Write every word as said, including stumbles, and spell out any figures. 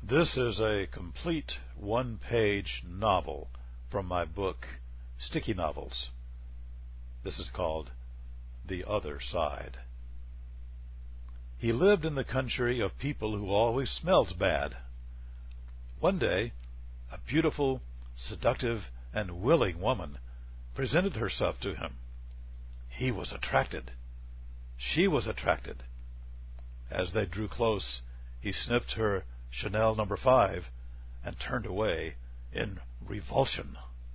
This is a complete one-page novel from my book, Sticky Novels. This is called The Other Side. He lived in the country of people who always smelled bad. One day, a beautiful, seductive, and willing woman presented herself to him. He was attracted. She was attracted. As they drew close, he sniffed her Chanel number five and turned away in revulsion.